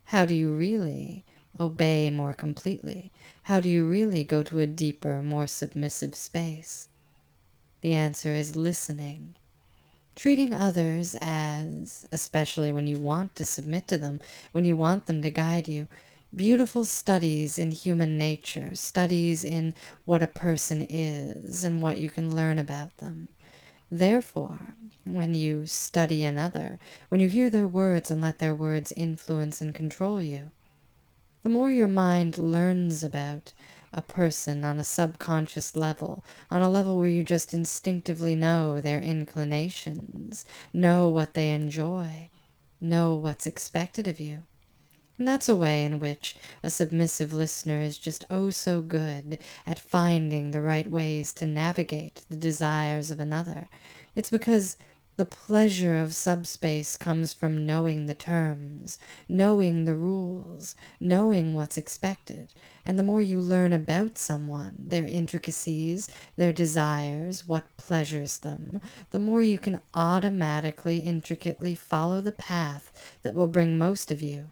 How do you really obey more completely? How do you really go to a deeper, more submissive space? The answer is listening. Treating others as, especially when you want to submit to them, when you want them to guide you, beautiful studies in human nature, studies in what a person is and what you can learn about them. Therefore, when you study another, when you hear their words and let their words influence and control you, the more your mind learns about a person on a subconscious level, on a level where you just instinctively know their inclinations, know what they enjoy, know what's expected of you. And that's a way in which a submissive listener is just oh so good at finding the right ways to navigate the desires of another. It's because the pleasure of subspace comes from knowing the terms, knowing the rules, knowing what's expected. And the more you learn about someone, their intricacies, their desires, what pleasures them, the more you can automatically, intricately follow the path that will bring most of you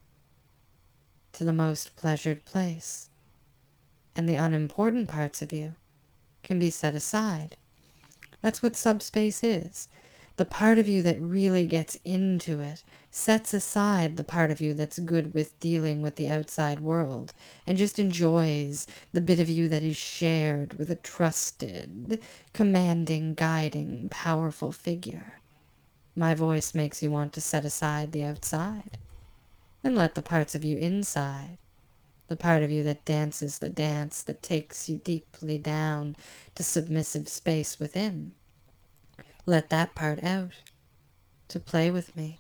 to the most pleasured place, and the unimportant parts of you can be set aside. That's what subspace is. The part of you that really gets into it sets aside the part of you that's good with dealing with the outside world and just enjoys the bit of you that is shared with a trusted, commanding, guiding, powerful figure. My voice makes you want to set aside the outside and let the parts of you inside, the part of you that dances the dance that takes you deeply down to submissive space within. Let that part out to play with me.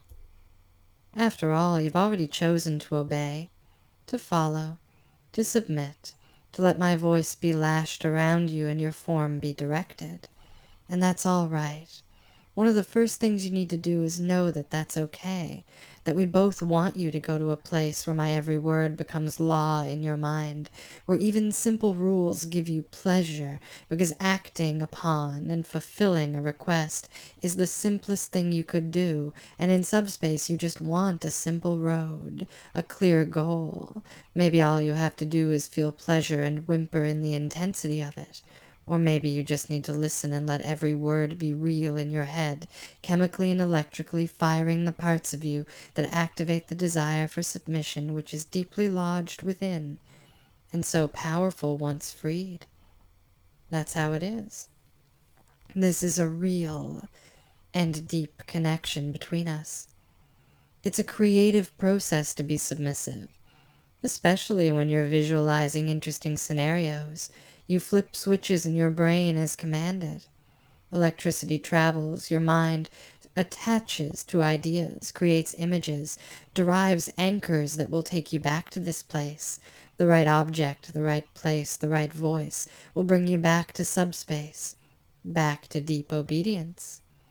After all, you've already chosen to obey, to follow, to submit, to let my voice be lashed around you and your form be directed. And that's all right. One of the first things you need to do is know that that's okay, that we both want you to go to a place where my every word becomes law in your mind, where even simple rules give you pleasure, because acting upon and fulfilling a request is the simplest thing you could do, and in subspace you just want a simple road, a clear goal. Maybe all you have to do is feel pleasure and whimper in the intensity of it. Or maybe you just need to listen and let every word be real in your head, chemically and electrically firing the parts of you that activate the desire for submission which is deeply lodged within, and so powerful once freed. That's how it is. This is a real and deep connection between us. It's a creative process to be submissive, especially when you're visualizing interesting scenarios. You flip switches in your brain as commanded. Electricity travels, your mind attaches to ideas, creates images, derives anchors that will take you back to this place. The right object, the right place, the right voice will bring you back to subspace, back to deep obedience.